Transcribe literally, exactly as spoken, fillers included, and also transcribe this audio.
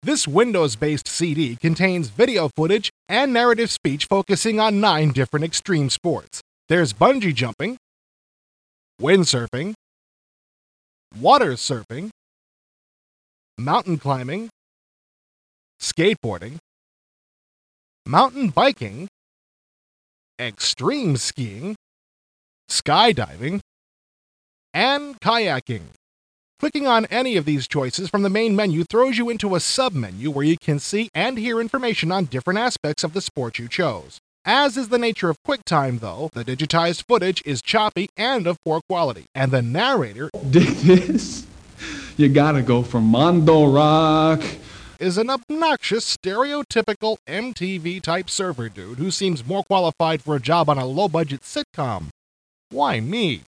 This Windows-based C D contains video footage and narrative speech focusing on nine different extreme sports. There's bungee jumping, windsurfing, water surfing, mountain climbing, skateboarding, mountain biking, extreme skiing, skydiving, and kayaking. Clicking on any of these choices from the main menu throws you into a sub-menu where you can see and hear information on different aspects of the sport you chose. As is the nature of QuickTime, though, the digitized footage is choppy and of poor quality, and the narrator Dig this? You gotta go for Mondo Rock. is an obnoxious, stereotypical M T V-type server dude who seems more qualified for a job on a low-budget sitcom. Why me?